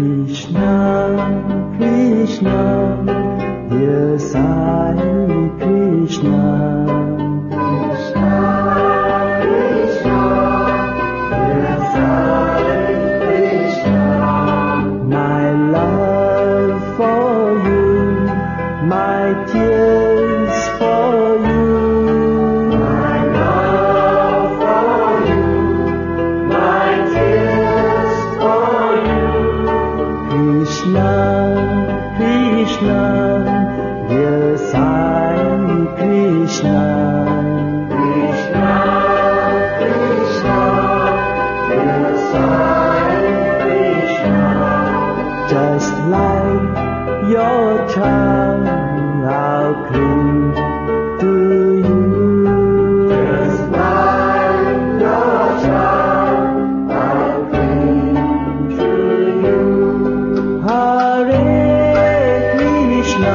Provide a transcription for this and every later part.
Krishna, Krishna, yes, I, Krishna. Krishna, Krishna, yes, I, Krishna. My love for you, my tears for you. My love for you, my tears for you. Krishna, Krishna, yes, I, Krishna. Krishna, Krishna, yes, I, Krishna. Just like your child, I'll cling to you. Just like your child, I'll cling to you. Hare Krishna,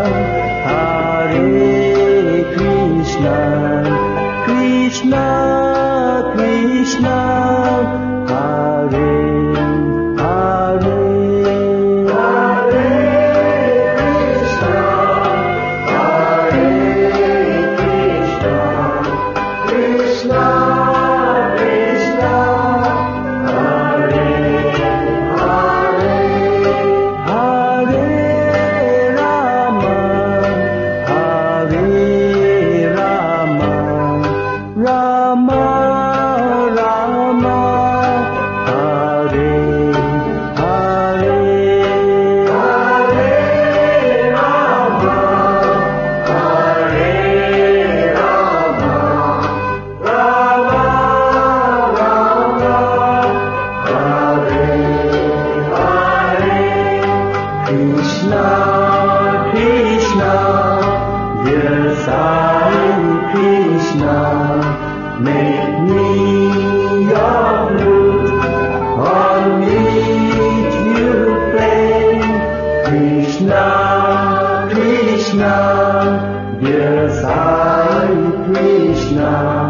Hare Krishna, Krishna, Krishna, Hare Hare. Hare Krishna, Hare Krishna, Krishna, Krishna, Hare Hare. Hare Rama, Hare Rama, Rama Rama, Hare Hare. Hare Rama, Hare Rama, Rama Rama, Hare Hare. Krishna, Krishna, yes, I, Krishna. Make me your flute, on which you play. Krishna, Krishna, yes, I, Krishna.